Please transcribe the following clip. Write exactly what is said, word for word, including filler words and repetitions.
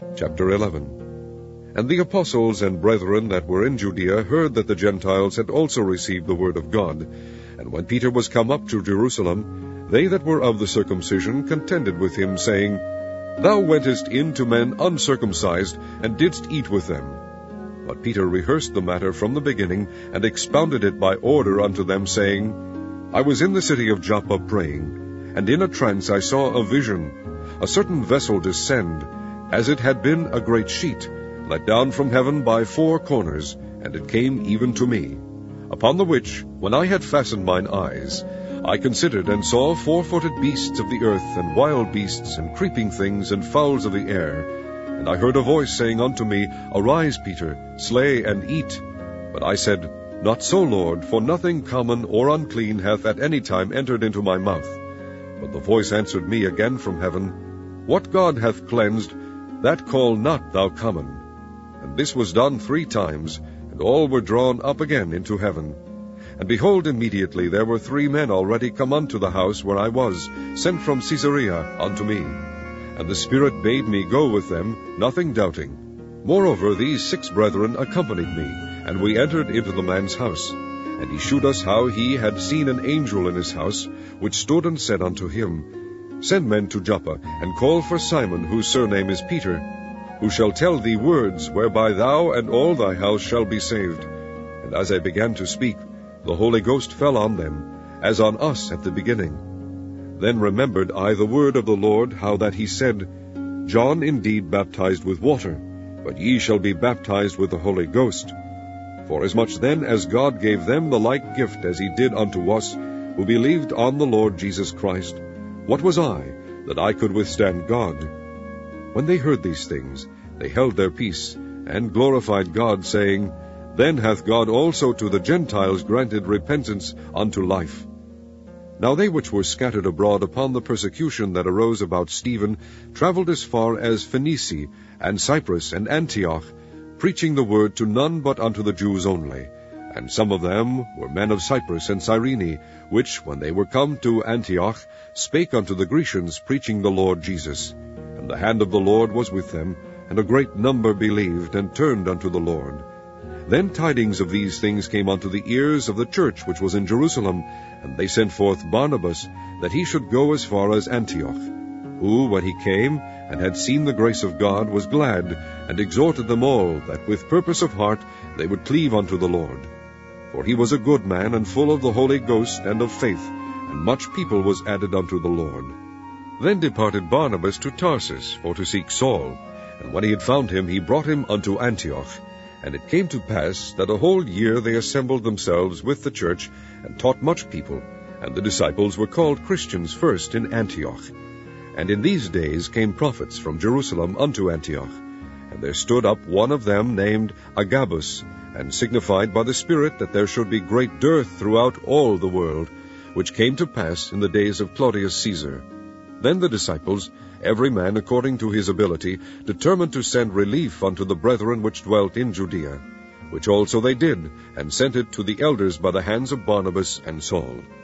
Chapter eleven. And the apostles and brethren that were in Judea heard that the Gentiles had also received the word of God. And when Peter was come up to Jerusalem, they that were of the circumcision contended with him, saying, Thou wentest in to men uncircumcised, and didst eat with them. But Peter rehearsed the matter from the beginning, and expounded it by order unto them, saying, I was in the city of Joppa praying, and in a trance I saw a vision, a certain vessel descend, as it had been a great sheet, let down from heaven by four corners, and it came even to me. Upon the which, when I had fastened mine eyes, I considered and saw four-footed beasts of the earth, and wild beasts, and creeping things, and fowls of the air. And I heard a voice saying unto me, Arise, Peter, slay and eat. But I said, Not so, Lord, for nothing common or unclean hath at any time entered into my mouth. But the voice answered me again from heaven, What God hath cleansed, that call not thou common. And this was done three times, and all were drawn up again into heaven. And behold, immediately there were three men already come unto the house where I was, sent from Caesarea unto me. And the Spirit bade me go with them, nothing doubting. Moreover, these six brethren accompanied me, and we entered into the man's house. And he shewed us how he had seen an angel in his house, which stood and said unto him, Send men to Joppa, and call for Simon, whose surname is Peter, who shall tell thee words, whereby thou and all thy house shall be saved. And as I began to speak, the Holy Ghost fell on them, as on us at the beginning. Then remembered I the word of the Lord, how that he said, John indeed baptized with water, but ye shall be baptized with the Holy Ghost. Forasmuch then as God gave them the like gift as he did unto us, who believed on the Lord Jesus Christ, what was I, that I could withstand God? When they heard these things, they held their peace, and glorified God, saying, Then hath God also to the Gentiles granted repentance unto life. Now they which were scattered abroad upon the persecution that arose about Stephen travelled as far as Phoenice, and Cyprus, and Antioch, preaching the word to none but unto the Jews only. And some of them were men of Cyprus and Cyrene, which, when they were come to Antioch, spake unto the Grecians, preaching the Lord Jesus. And the hand of the Lord was with them, and a great number believed, and turned unto the Lord. Then tidings of these things came unto the ears of the church which was in Jerusalem, and they sent forth Barnabas, that he should go as far as Antioch, who, when he came, and had seen the grace of God, was glad, and exhorted them all, that with purpose of heart they would cleave unto the Lord. For he was a good man, and full of the Holy Ghost and of faith, and much people was added unto the Lord. Then departed Barnabas to Tarsus, for to seek Saul, and when he had found him, he brought him unto Antioch. And it came to pass that a whole year they assembled themselves with the church, and taught much people, and the disciples were called Christians first in Antioch. And in these days came prophets from Jerusalem unto Antioch. And there stood up one of them named Agabus, and signified by the Spirit that there should be great dearth throughout all the world, which came to pass in the days of Claudius Caesar. Then the disciples, every man according to his ability, determined to send relief unto the brethren which dwelt in Judea, which also they did, and sent it to the elders by the hands of Barnabas and Saul.